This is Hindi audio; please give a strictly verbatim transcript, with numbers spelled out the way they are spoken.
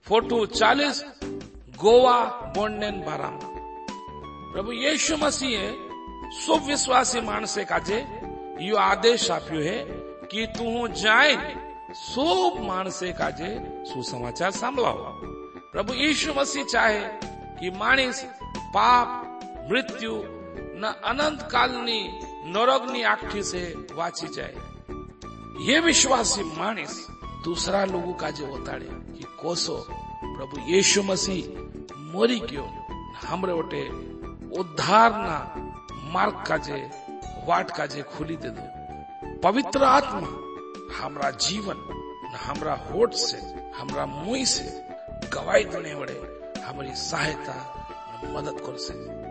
फोटो चालीस गोवा बोंडेन बाराम प्रभु यीशु मसीहे सब विश्वासी माणसे काजे यो आदेश आप्यो है कि तू जाए सब माणसे काजे सुसमाचार सांभळावो। प्रभु यीशु मसीह चाहे कि माणस पाप मृत्यु न अनंत कालनी नरकनी आखी से वाची जाए। ये विश्वासी माणस दूसरा लोगों का जो बताड़े कि कोसो प्रभु यीशु मसीह मोरी क्यों हमरे ओटे उद्धार ना मार्ग का जे वाट का जे खुली दे दो। पवित्र आत्मा हमरा जीवन हमरा होठ से हमरा मुंह से गवाही देने वाले हमारी सहायता मदद कर से।